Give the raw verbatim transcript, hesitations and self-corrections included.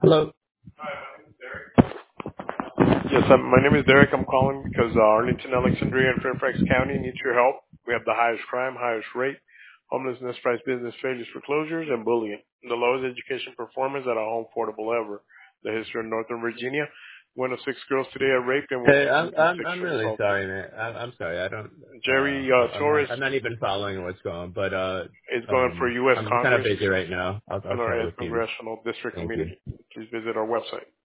Hello. Yes, um, my name is Derek. I'm calling because uh, Arlington, Alexandria, and Fairfax County needs your help. We have the highest crime, highest rate, homelessness, price, business failures, foreclosures, and bullying. The lowest education performance at a home affordable ever. The history of Northern Virginia. One of six girls today are raped and one Hey, in I'm I'm I'm sexually really assaulted. sorry, man. I'm I'm sorry. I don't. Uh, Jerry uh, I'm not. Torres I'm not even following what's going on. But uh, is going for um, U S I'm kind of Congress busy right now. I'll I'll and our chat with you. Congressional District Thank you. Community. Please visit our website.